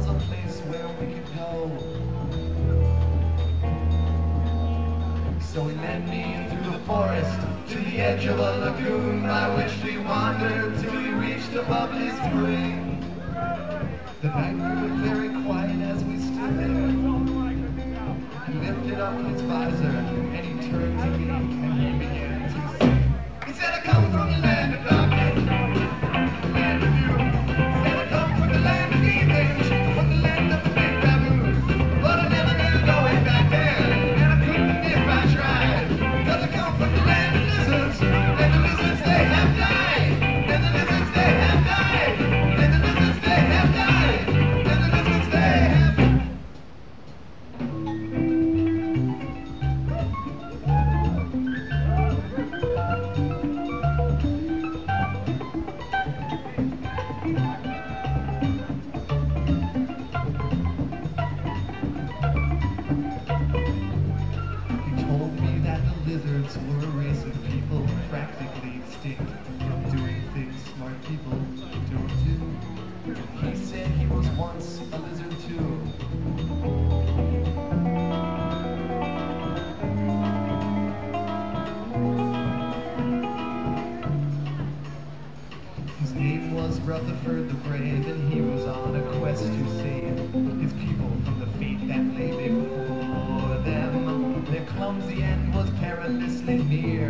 was a place where we could go. So he led me through the forest to the edge of a lagoon by which we wandered till we reached a bubbly spring. The night grew very quiet as we stood there. He lifted up his visor and he turned to me and he began to sing. He said, I come from the land of darkness, the land of you. He said, I come from the land of demons, from the land of the big baboon. But I never knew going back there, and I couldn't if I tried. Cause I come from the land of lizards, and the lizards they have died. And the lizards they have died. And the lizards they have died. And the lizards they have died. Lizards were a race of people practically extinct from doing things smart people don't do. He said he was once a lizard too. His name was Rutherford the Brave, and he was on a quest to save his people from the fate that lay before them. Their clumsy end was perilously near.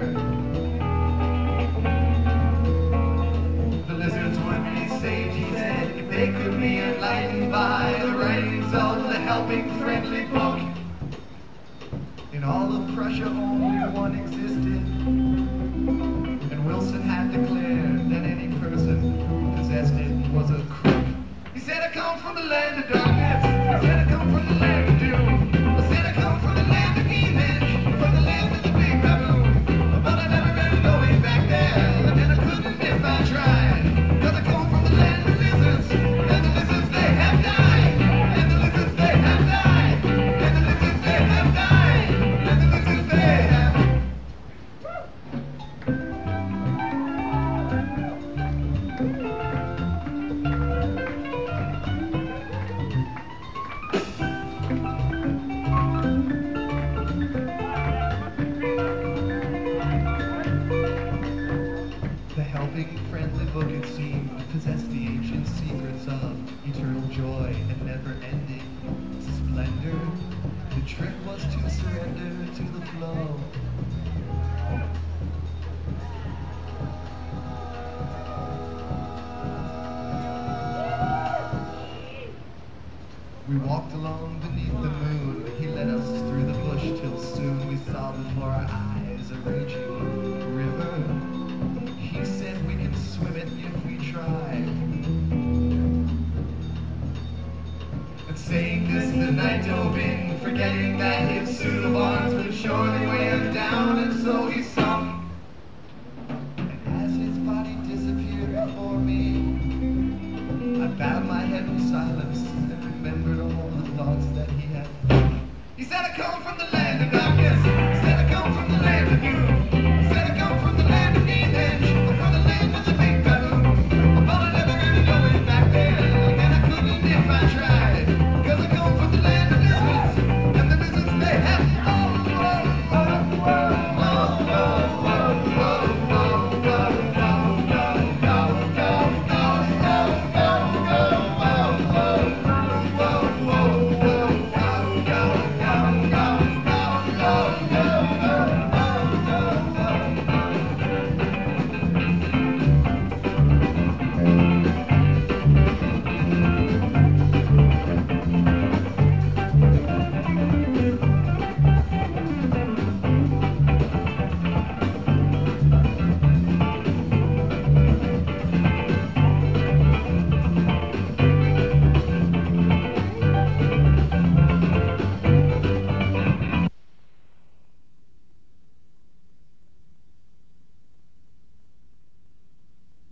The lizards would be saved, he said, if they could be enlightened by the writings of the helping friendly book. In all of Prussia only one existed, and Wilson had declared that any person who possessed it was a crook. He said, I come from the land of darkness, he said, I come from the land of doom. I said, I come from the land of demons, from the land of the big baboon. But I never really going back there, and I couldn't if I tried. Cause I come from the land of lizards, and the lizards they have died. And the lizards they have died. And the lizards they have died. And the lizards they have friendly book, it seemed, possessed the ancient secrets of eternal joy and never-ending splendor. The trick was to surrender to the flow. We walked along beneath the moon. He led us through the bush till soon we saw before our eyes a raging river. He said we could swim it if we tried. And saying this, the night dove in, forgetting that his suit of arms would surely weigh him down, and so he saw